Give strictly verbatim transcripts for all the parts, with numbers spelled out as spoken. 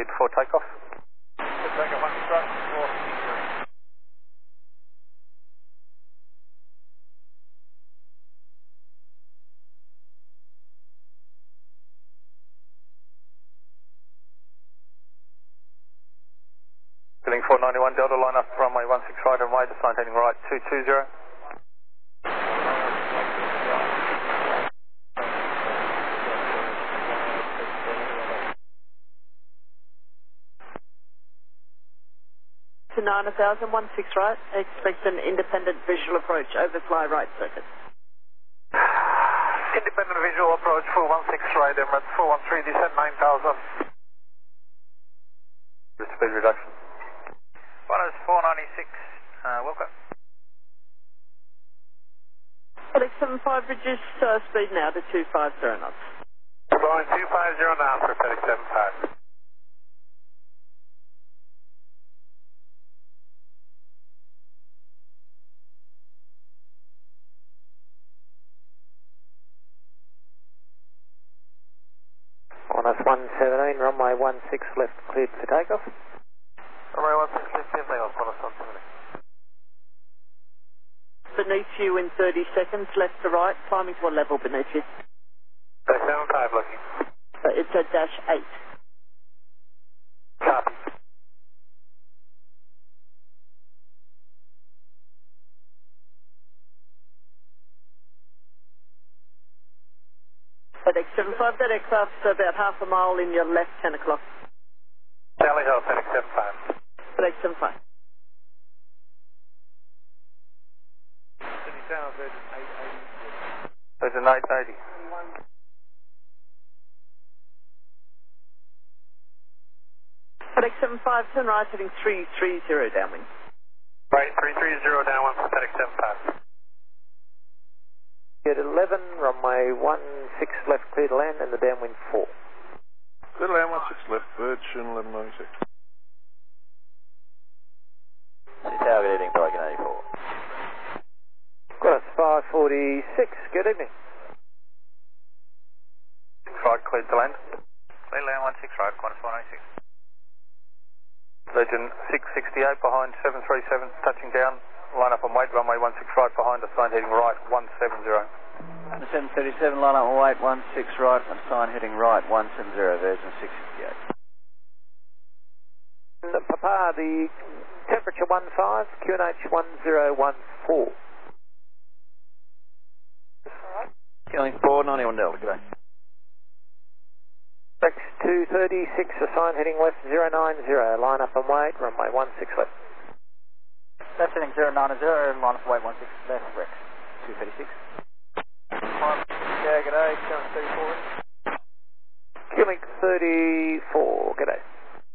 cleared for takeoff. Takeoff one strut, four. Filling four ninety-one Delta, line up runway one six right and wide, assigned heading right two two zero. To nine thousand, one six right, expect an independent visual approach, overfly right circuit. Independent visual approach, four one six right, Emirates four one three, descend nine thousand. Speed reduction. One is four ninety-six, uh, welcome. Alex seven five, reduce uh, speed now to two five zero knots. Going two five zero now for FedEx seven five. On us one seventeen, runway one six left, cleared for takeoff. Runway one six left, cleared for takeoff, on us one seventeen. Beneath you in thirty seconds, left to right, climbing to a level beneath you. FedEx seven five looking. Uh, it's a dash eight. Copy. FedEx seven five, that aircraft's about half a mile in your left, ten o'clock. Sally Hill, FedEx seven five. FedEx seven five. Virgin eight eighty. FedEx seven five, turn right, heading three three zero downwind. Right, three three zero downwind for FedEx seven five. At eleven, runway one six left, clear to land, and the downwind four. Clear to land, one six left, Virgin eleven ninety-six. City Tower, good evening, Pelican eighty-four. Got us five forty-six, good evening. Right, cleared to land. Clear to land, one six right, Qantas one eighty-six. Legend six sixty-eight behind seven three seven, touching down. Line up and wait, runway one six right behind, assigned heading right one seven zero. seven thirty-seven, line up and wait, one six right, and sign heading right, one seven zero, Virgin six sixty-eight. Papa, the temperature one five, Q N H one zero one four. Killing four ninety-one Delta, good day. X two thirty-six, assigned heading left zero nine zero, line up and wait, runway one six left. Left heading zero nine zero, line up and wait, one six left, Rex two thirty-six. Yeah, good day, seven thirty-four. Q-Link thirty-four, good day.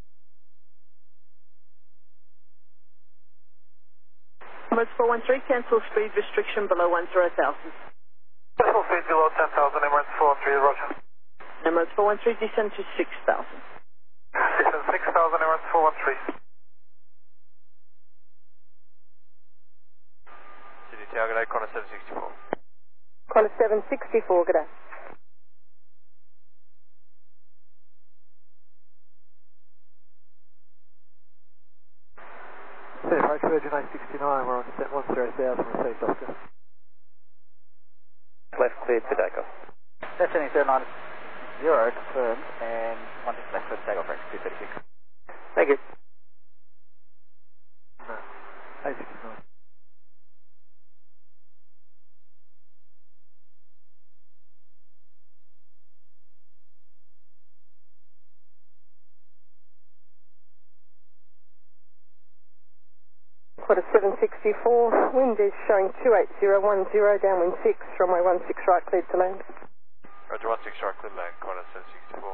Emirates four one three, cancel speed restriction below one zero thousand. Cancel speed below ten thousand, Emirates four one three, roger. Emirates four one three, descend to six thousand. Descend six thousand, Emirates four one three. City Tower, good day, Qantas seven sixty-four. Qantas seven sixty-four, good day. Approach Virgin eight sixty-nine, we're on set one zero thousand, received Oscar. Left cleared for takeoff. Left heading zero nine zero, confirmed, and one six left for takeoff, Rex two thirty-six. Thank you. No, eight sixty-nine. Qantas seven sixty-four, wind is showing two eight zero one zero, downwind six, runway one six right, cleared to land. Roger, one six right, clear to land, Qantas seven sixty-four.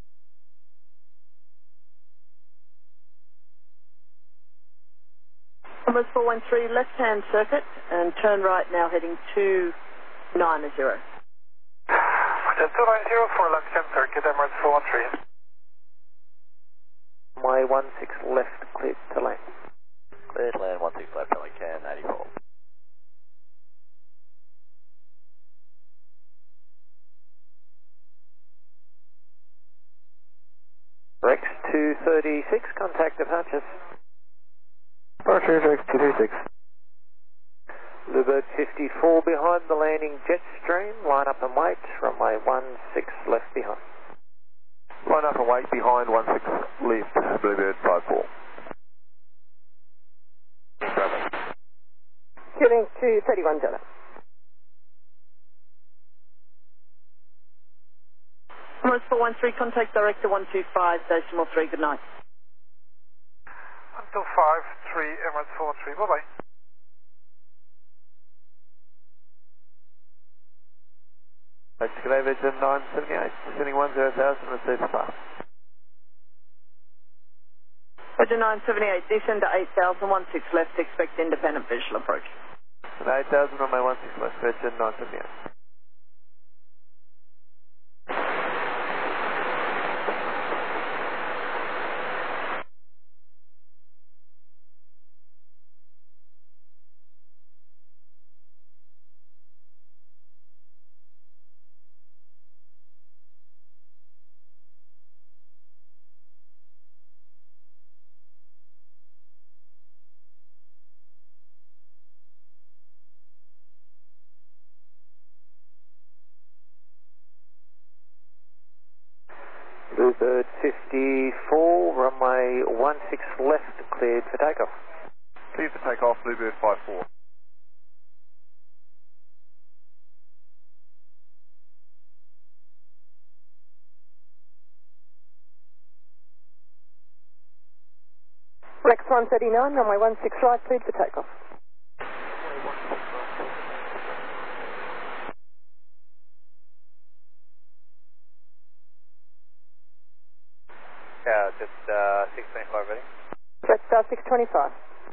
Emirates four one three, left-hand circuit, and turn right now, heading two nine zero. two nine zero for left-hand circuit, Emirates four one three. My one six left, cleared to land. Clear to land, one six left, Pelican eighty-four. Rex two two thirty-six, contact departures. Departure two thirty-six. Bluebird fifty-four behind the landing jet stream, line up and wait, runway one six left behind. Line up and wait behind one six left, Bluebird five four. Shooting two thirty-one Delta. Morris four one three, contact director one two five, decimal three, good night. one two five three, Emirates four one three, bye bye. Today Virgin nine seventy-eight, descending one zero thousand, receive fast. Virgin nine seventy-eight, descend to eight thousand, one six left, expect independent visual approach. eight thousand, runway one six left, Virgin nine seventy-eight. Bluebird fifty-four, runway one six left, cleared for takeoff. Cleared for takeoff, Bluebird five four. Rex one thirty-nine, runway one six right, cleared for takeoff. Yeah, just uh, six twenty-five ready. Red Star six twenty-five.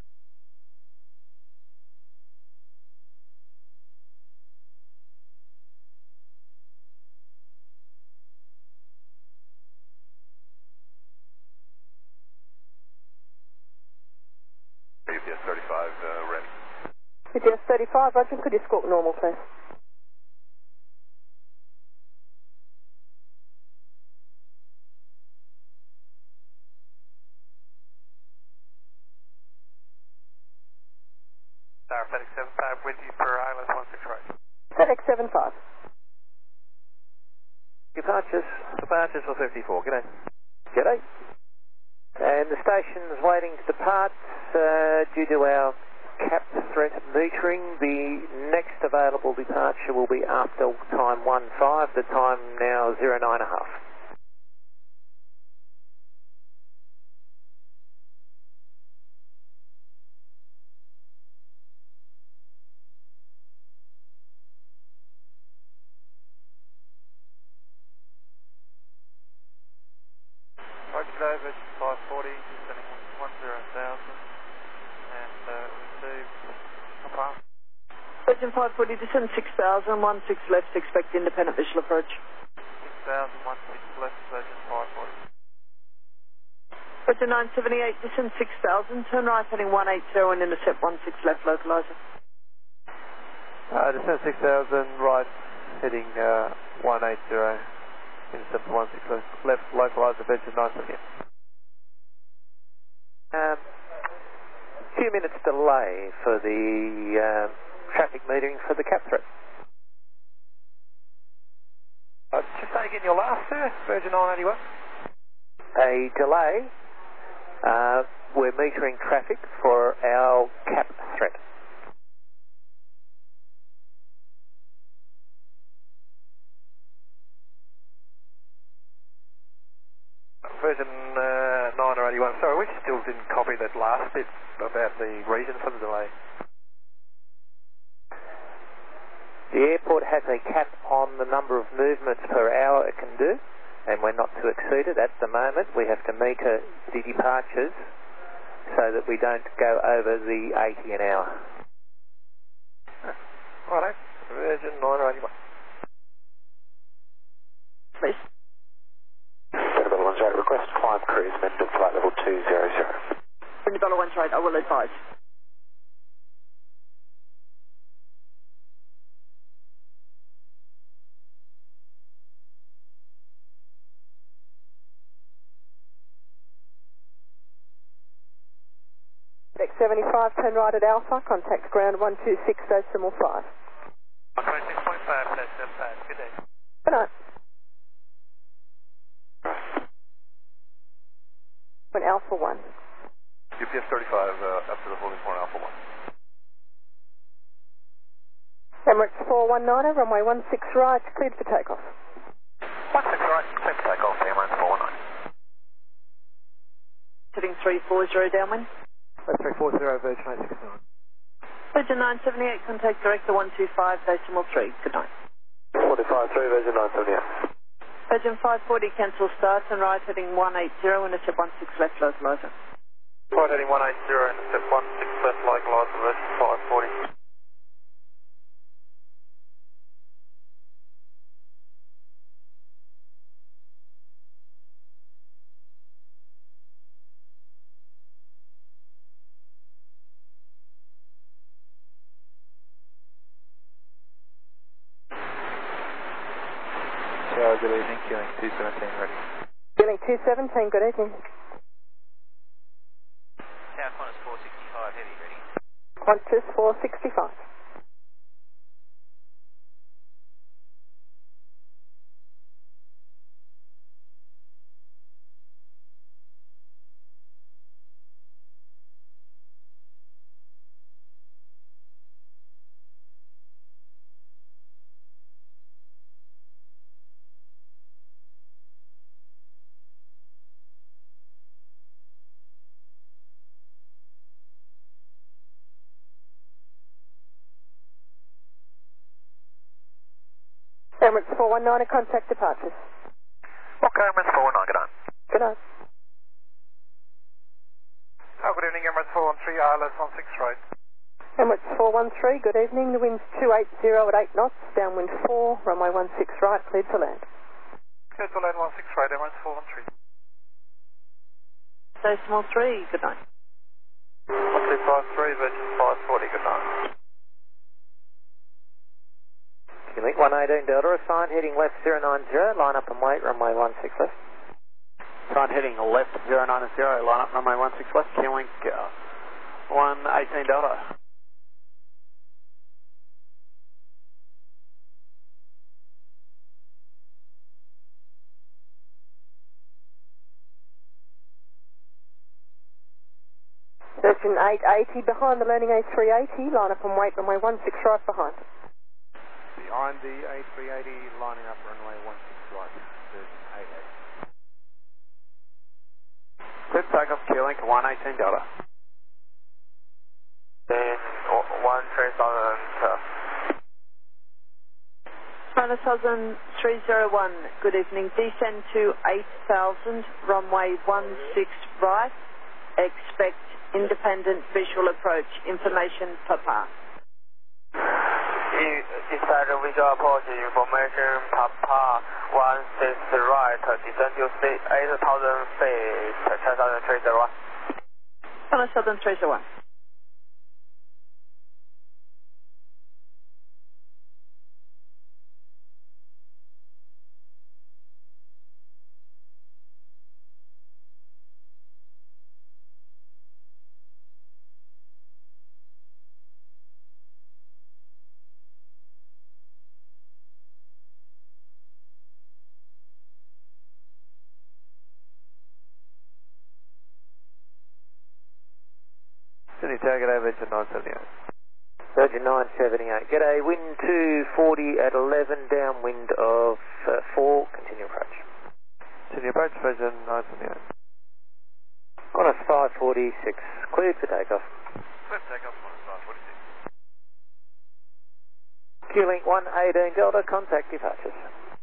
U P S thirty-five, uh, ready. U P S thirty-five, Roger, could you squawk normal, please? Tower FedEx seven five with you per island one six right. FedEx seven five. Departures, departures for fifty-four, g'day. G'day. And the station's waiting to depart uh, due to our cap threat metering. The next available departure will be after time one five, the time now zero nine and a half. Roger, David, five forty, descending one zero thousand, and uh, received a pass. Virgin five forty, descend six thousand, one six left, expect independent visual approach. six thousand, one six left, Virgin five forty. Virgin nine seventy-eight, descend six thousand, turn right heading one eight zero and intercept one six left, localizer. Uh, descend six thousand, right, heading uh, one eight zero, intercept one six left, left localizer, Virgin nine seventy-eight. Um, few minutes delay for the uh, traffic metering for the cap threat. Uh, just say again your last, sir, Virgin nine eighty-one. A delay, uh, we're metering traffic for our cap threat. Virgin uh, nine or eighty-one. Sorry, we still didn't copy that last bit about the reason for the delay. The airport has a cap on the number of movements per hour it can do, and we're not to exceed it at the moment. We have to meter the departures so that we don't go over the eighty an hour. Righto, Virgin nine or eighty-one. Please. Level one's right, request climb cruise, men to flight level two zero zero. Windy Dollar one's right, I will advise. seventy-five, turn right at Alpha, contact ground one two six decimal five. one twenty-six point five, that's that five. Good day. Good night. When Alpha one. U P S thirty-five uh, up to the holding point Alpha one. Emirates four one nine, runway one six right, cleared for takeoff. one six right, clear for takeoff, Emirates four one nine. Heading three four zero downwind. three four zero, Virgin eight six nine. Virgin nine seventy-eight, contact director one two five decimal three. Good night. forty-five three, Virgin nine seventy-eight. Virgin five forty, cancel start and right heading one eight zero, intercept one six left localizer. Right heading one eight zero, intercept one six left localizer, Virgin five forty. Tower, good evening, Keeling two seventeen ready. Feeling two seventeen, good evening. Tower Qantas four sixty-five, heavy ready. Qantas four sixty-five. Emirates four one nine, contact departures. Okay, Emirates four one nine, good night. Good night. Oh, good evening, Emirates four one three, I L S one six right. Emirates four one three, good evening. The wind's two eighty at eight knots, downwind four, runway one six right, cleared for land. Clear to land one six right, Emirates four one three. Decimal three, good night. one two five three, Virgin five forty, good night. Link one eighteen Delta, assign heading left zero nine zero, line up and wait, runway one six left. Sign heading left zero nine zero, line up runway one six west, Keelink uh, one eighteen Delta. Virgin eight eighty behind the landing A three eighty, line up and wait, runway one six right behind. Behind the A three eighty, lining up runway one six right, Virgin eight eighty. Clear takeoff, Keelink one eighteen Delta. Then one three thousand. China Southern three zero one, good evening. Descend to eight thousand, runway one six right. Expect independent visual approach. Information Papa. Inside the visual approach information Papa one six right, descend to eight thousand feet, ten thousand three zero one. China Southern three zero one. Sydney target over to nine seventy-eight. Virgin nine seventy-eight. G'day, wind two forty at eleven, downwind of uh, four, continue approach. Continue approach, Virgin nine seventy-eight. Qantas five forty-six, cleared for takeoff. Clear takeoff, Qantas five forty-six. Q-Link one eighteen Delta, contact departures.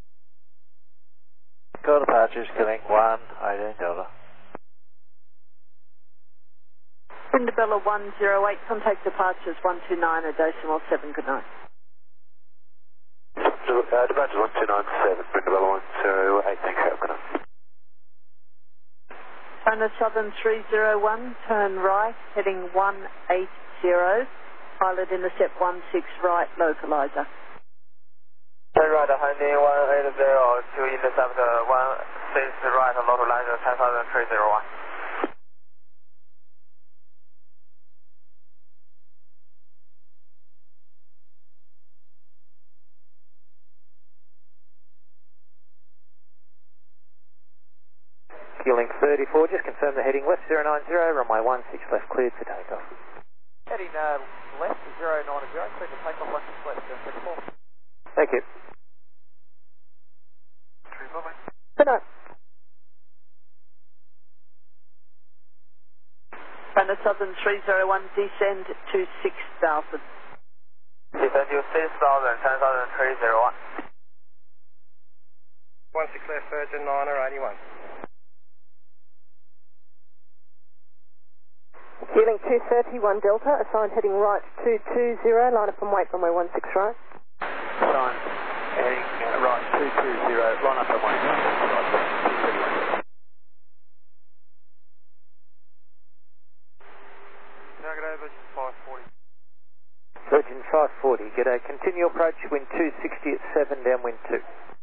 Call departures, Q-Link one eighteen Delta. Windabella one zero eight, contact departures one two nine, a decimal seven, good night. Uh, departures one two nine seven, Brindabella one zero eight, thanks, have a good night. China Southern three zero one, turn right, heading one eight zero, pilot intercept one six right, localizer. Turn right, heading one eight zero, to intercept one six right, localizer ten thousand three zero one. Link thirty-four, just confirm the heading left zero nine zero, runway one six left cleared for takeoff. Heading uh, left zero nine zero, clear to take off one six left, seven thirty-four. Thank you. Good night. China Southern three zero one, descend to six thousand. Descend to six thousand, China Southern three zero one. one six left, Virgin niner eighty-one. Healing two thirty-one Delta, assigned heading right two two zero, line up and wait runway one six right. Sign heading uh, right two two zero, line up and wait. Now get over five forty. Virgin five forty, g'day. Continue approach, wind two sixty at seven, downwind two.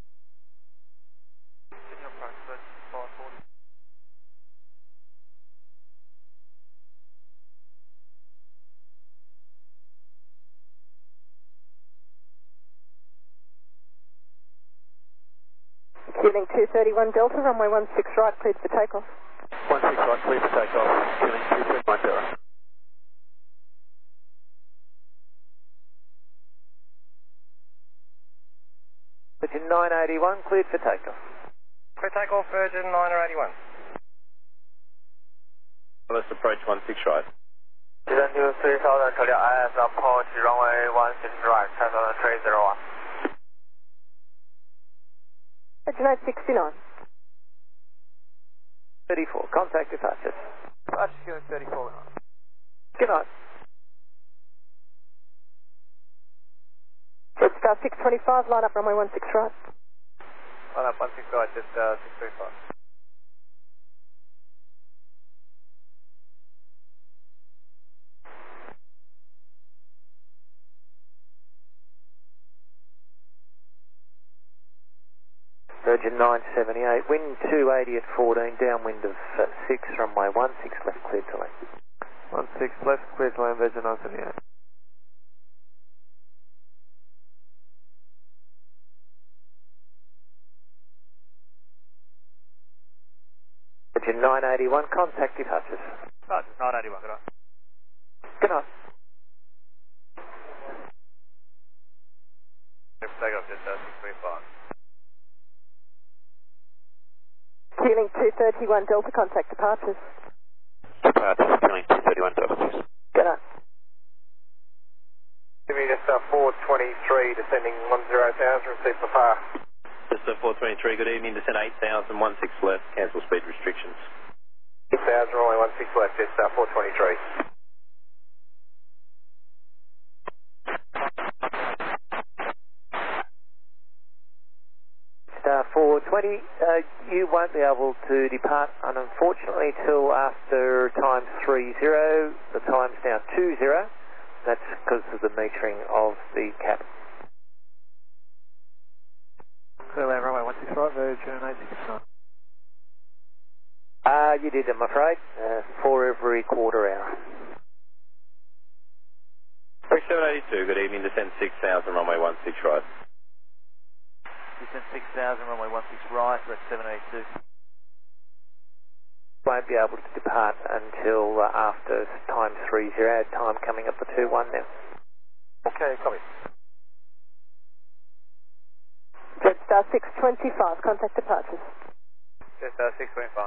Continue approach, Virgin five forty. Healing two thirty-one Delta, runway one six right, cleared for takeoff. one six right, clear for takeoff. Healing two thirty-one Delta. Virgin nine eighty-one, cleared for takeoff. Clear takeoff, Virgin niner eighty-one. Let's approach one six right. Descend to three thousand, Charlie I S, approach runway one six right, China Southern three zero one. Virgin eight sixty-nine. thirty-four, contact departures. Departure Healing thirty-four. Good night. Jetstar six twenty-five, line up runway one six right. Line up one six right, just uh, six three five. Virgin nine seventy-eight, wind two eighty at fourteen, downwind of uh, six, runway one six left cleared to land. one six left, clear to land, Virgin nine seventy-eight. Virgin nine eighty-one, contact departures. Departures nine eighty-one, good night. Good night. Take off, just uh, six three five. Healing two thirty-one Delta, contact departures. Departures, Healing two thirty-one Delta, please. Good night. Give me just uh, four twenty-three, descending one zero thousand, receive for far. Just uh, four twenty-three, good evening, descend eight thousand, one six left, cancel speed restrictions. eight thousand, runway one six left, just uh, four twenty-three. Star four twenty, uh, you won't be able to depart, unfortunately, till after times three zero. The time's now two zero. That's because of the metering of the cap. Clear land, runway one six right, Virgin eight sixty-nine. Ah, uh, you did, I'm afraid. Uh, for every quarter hour. Approach seven eighty-two, good evening, descend six thousand, runway one six right. Descend six thousand, runway one six right, we're at seven eighty-two. Won't be able to depart until uh, after times three zero, time coming up to two one now. Okay, copy. Jetstar six twenty-five, contact departures. Just uh, six twenty-five.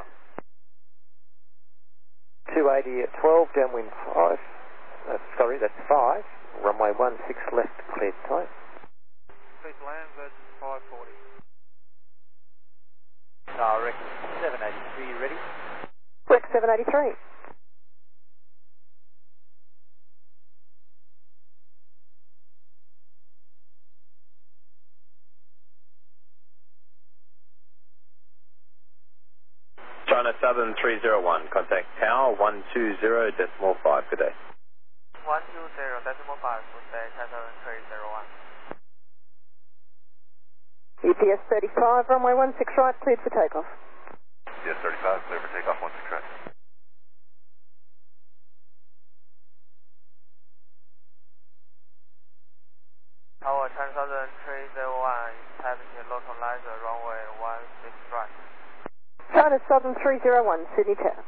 two eighty at twelve, downwind five. Uh, sorry, that's five. Runway one six left, cleared time. Please land, Virgin five forty. Star Rex seven eighty-three, you ready? Rex seven eighty-three. China Southern three zero one, contact Tower one two zero decimal five, good day. one two zero decimal five, good day, China Southern three zero one. E T S thirty-five, runway one six right, cleared for takeoff. Yes, thirty-five, clear for takeoff, one six right. Tower China Southern three zero one, tapping to localizer runway one six right. China Southern three zero one, Sydney Tower.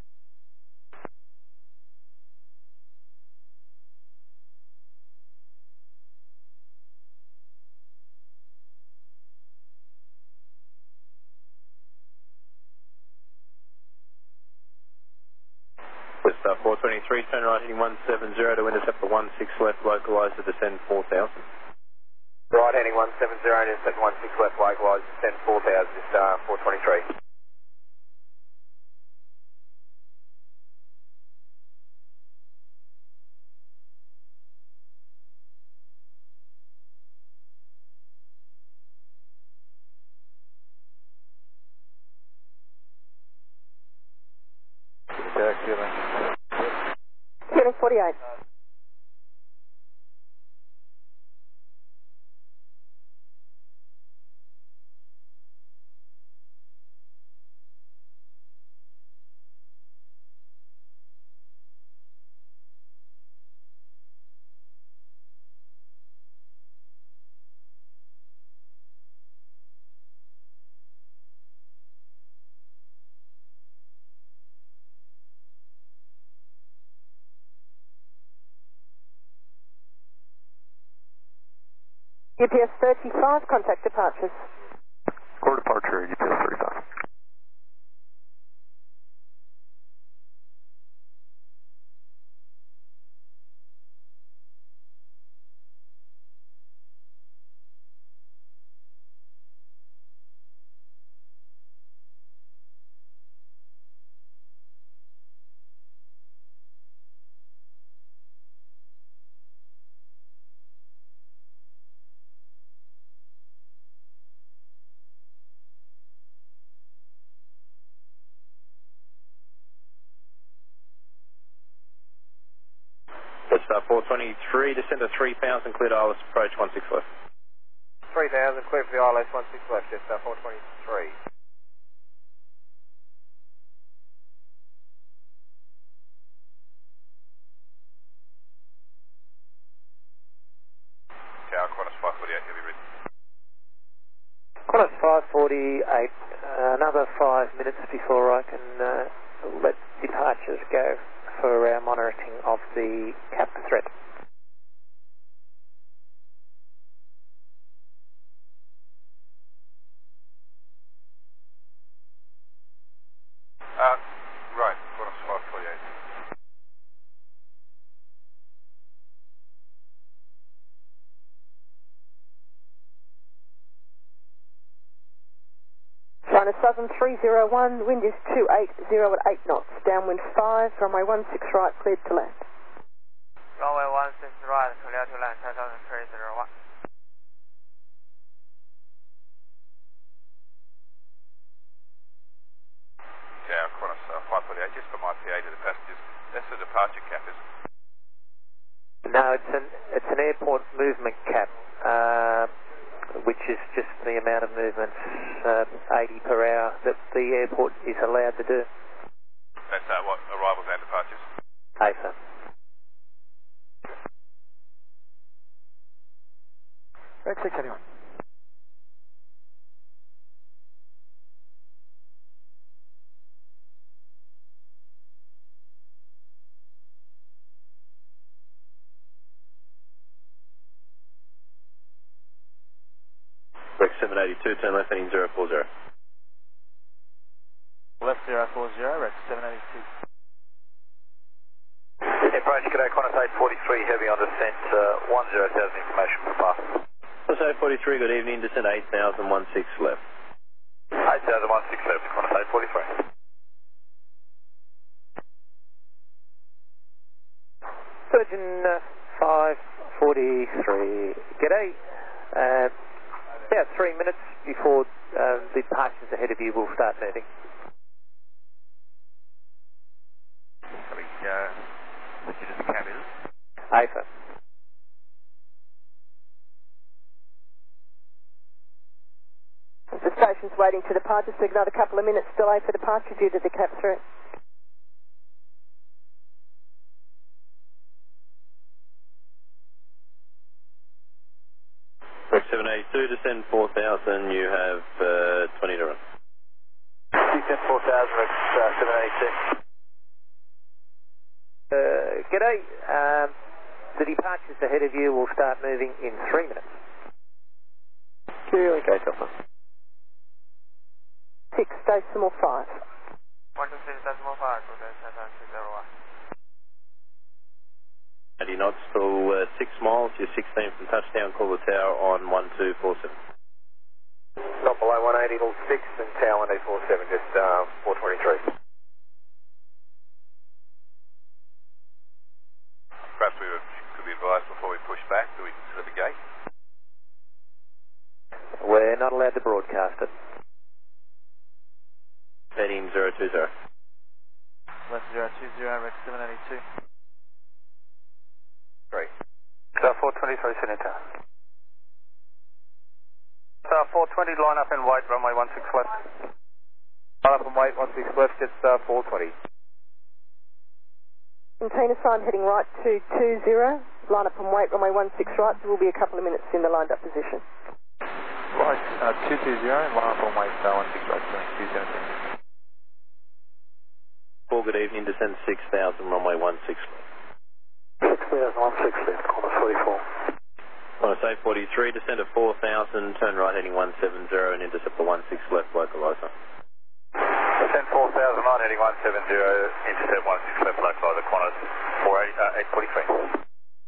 With uh, four twenty-three, turn right heading one seven zero to intercept the one six left, localise to descend four thousand. Right heading one seven zero, intercept one six left, localise, descend four thousand, just uh, four twenty-three. Feeling forty-eight. U P S thirty-five, contact departures. Core departure, U P S thirty-five. Star four twenty-three, descend to three thousand, clear to I L S approach one six left. three thousand, clear for the I L S one six left, just uh, four twenty-three. Tower, Qantas five forty-eight, heavy ready. Qantas five forty-eight, uh, another five minutes before I can uh, let departures go for our monitoring of the cap threat. Uh, right, Qantas five forty-eight. China Southern three zero one, wind is two eight zero at eight knots, downwind five, runway one six right, cleared to land. Runway one six right, clear to land, China Southern three zero one. Tower, Qantas uh, five forty-eight, just for my P A to the passengers. That's the departure cap, is it? No, it's an, it's an airport movement cap, uh, which is just the amount of movements, uh, eighty per hour, that the airport is allowed to do. That's uh, what, arrivals and departures? A F A. Red six anyone. Rex seven eighty-two, turn left heading zero four zero. Left zero four zero, Rex seven eighty-two. Approach, g'day, Qantas eight forty-three, heavy on descent, uh, one zero thousand information for pass. Qantas eight forty-three, good evening, descend eight thousand, one six left. eight thousand, one six left, Qantas eight forty-three. Surgeon uh, five forty-three, g'day. Uh, about three minutes before uh, the departures ahead of you will start moving. Coming, uh, which is the cab, is it? A F A. The station's waiting to departure, so another couple of minutes delay for departure due to the cap threat. Rex seven eighty-two, descend four thousand, you have uh, twenty to run. Six ten four thousand, Rex uh, seven eighty-two. Uh, g'day. Um, the departures ahead of you will start moving in three minutes. Q, okay, Delta. Six, decimal five. one two six decimal five, good day, seven six zero one. eighty knots till uh, six miles, you're sixteen from touchdown, call the tower on one two four seven. Not below one eighty till six and tower one eight four seven, just uh, four twenty-three. Perhaps we would, could be advised before we push back that we can slip a gate. We're not allowed to broadcast it. Heading zero two zero. Left zero two zero, Rex seven eighty-two. Three. So four twenty-three, Senator. So four twenty, line up and wait, runway one six left. Line up and wait, one six left, it's uh, four twenty. Container sign heading right to two zero. Line up and wait, runway one six right. There will be a couple of minutes in the lined up position. Right, uh, two two zero, line up and wait, uh, one six right, two zero zero. Paul, good evening, descend six thousand, runway one six left. six thousand, one six left, corner forty-four. On a say forty-three, descend at four thousand, turn right heading one seven zero and intercept the one six left localizer. Descend four thousand, line heading one seven zero, intercept one six left localizer, Qantas four eight, uh, eight forty-three.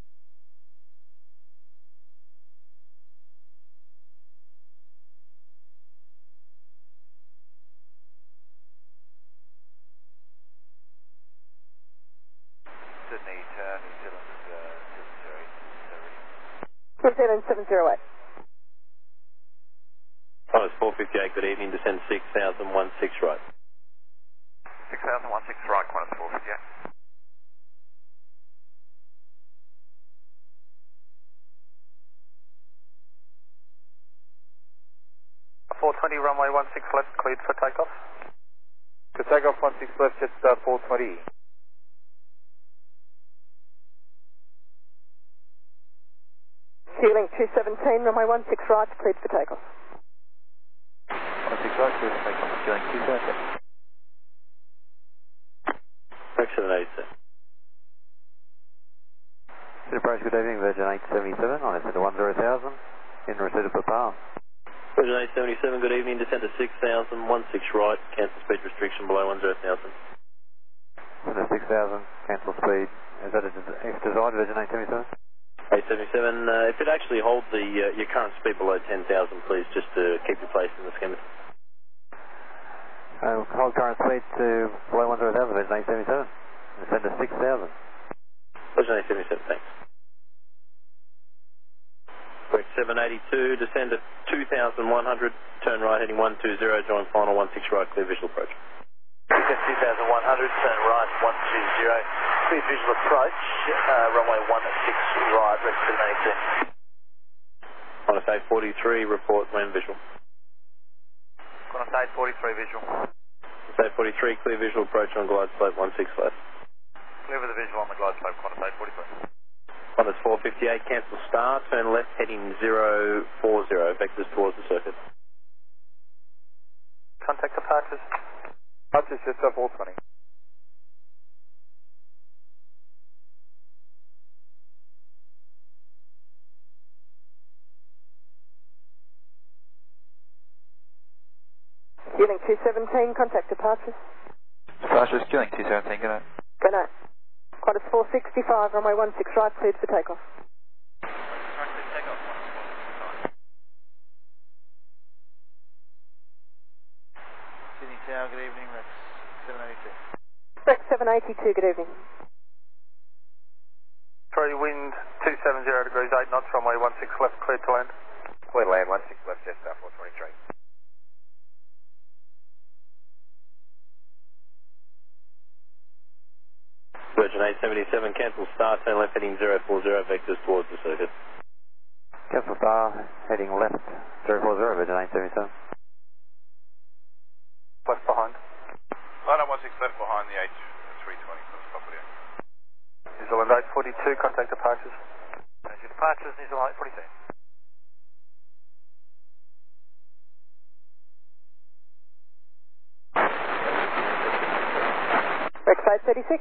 Sydney, turn, New Zealand, uh, seven zero eight. New Zealand seven zero eight. Qantas four fifty-eight, good evening, descend six thousand, one six right. six thousand, one six right, Qantas four fifty-eight. four twenty, runway one six left, cleared for takeoff. To take off one six left, it's uh, four twenty. Q-Link two seventeen, runway one six right, cleared for takeoff. one six right, clear to take off, Q-Link two seventeen. Rex seven eighty-two. City approach, good evening, Virgin eight seventy-seven, on descent to one zero thousand, in receipt of Papal. Virgin eight seventy-seven, good evening, descend to six thousand, one six right, cancel speed restriction below one zero thousand. Descend to six thousand, cancel speed. Is that a des- if desired, Virgin eight seventy-seven? eight seventy-seven, uh, if it actually hold the uh, your current speed below ten thousand, please, just to keep your place in the scheme. Uh, hold current speed to below one zero thousand, Virgin eight seventy-seven. Descend to six thousand. Virgin eight seventy-seven, thanks. Rex seven eighty-two, descend at two thousand one hundred, turn right heading one two zero, join final one six right, clear visual approach. Descend two thousand one hundred, turn right one two zero, clear visual approach, uh, runway one six right, Rex seven eighty-two. On a say forty-three, report when visual. Qantas eight forty-three, visual. Say forty-three, clear visual approach on glide slope one six left. Clear with the visual on the glide slope, Qantas eight forty-three. Qantas four fifty-eight, cancel star, turn left heading zero four zero, vectors towards the circuit. Contact departures. Departures just up four twenty. Q-Link two seventeen, contact departures. Departures, Q-Link two seventeen, good night. Good night. Qantas four sixty-five, runway one six right, cleared for takeoff. Sydney Tower, good evening, Rex seven eighty-two. Rex seven eighty-two, good evening. Three wind, two seven zero degrees, eight knots, runway one six left, cleared to land. Clear to land, one six left, just uh, four twenty-three. Virgin eight seventy-seven, cancel star, turn left heading zero four zero, vectors towards the circuit. Cancel star, heading left, zero four zero, Virgin eight seventy-seven. Left behind. Line up one six left behind the H three twenty, let's stop it here. New Zealand eight forty-two, contact departures. Your departures, New Zealand eight forty-two. Rex eight thirty-six.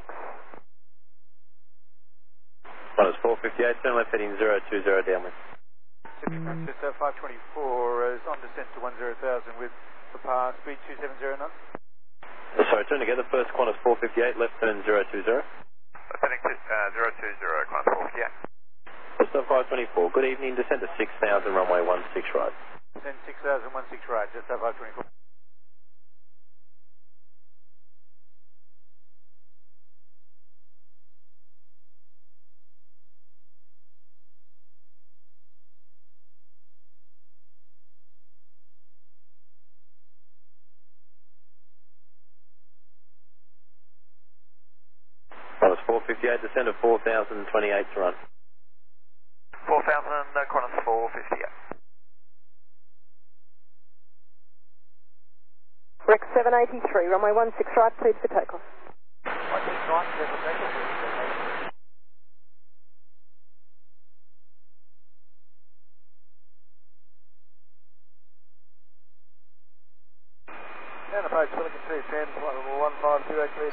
Qantas four fifty-eight, turn left heading zero two zero downwind. Pacific Manchester five twenty-four is on descent to one zero thousand with Papa, speed two seven zero knots. Uh, sorry, turn together. First Qantas four fifty-eight, left turn zero two zero. Left heading to uh, zero two zero, Qantas four fifty-eight. Costa five twenty-four, good evening, descend to six thousand, runway one six right. Descend six thousand, one six right, just five twenty-four. Qantas four fifty-eight, descend to four thousand twenty-eight to run. four thousand, uh, Qantas four fifty-eight. Rex seven eighty-three, runway one six right, cleared for takeoff. one six right, cleared for takeoff. Down approach, Silicon two ten, one five two eight clear.